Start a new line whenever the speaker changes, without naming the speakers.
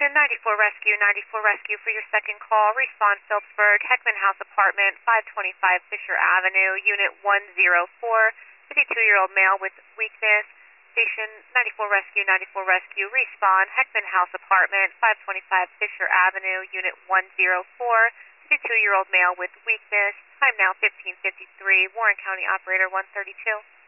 Station 94 Rescue for your second call. Respond Phillipsburg, Heckman House Apartment, 525 Fisher Avenue, Unit 104, 52-year-old male with weakness. Station 94 Rescue, respond, Heckman House Apartment, 525 Fisher Avenue, Unit 104, 52-year-old male with weakness. Time now 15:53, Warren County Operator 132.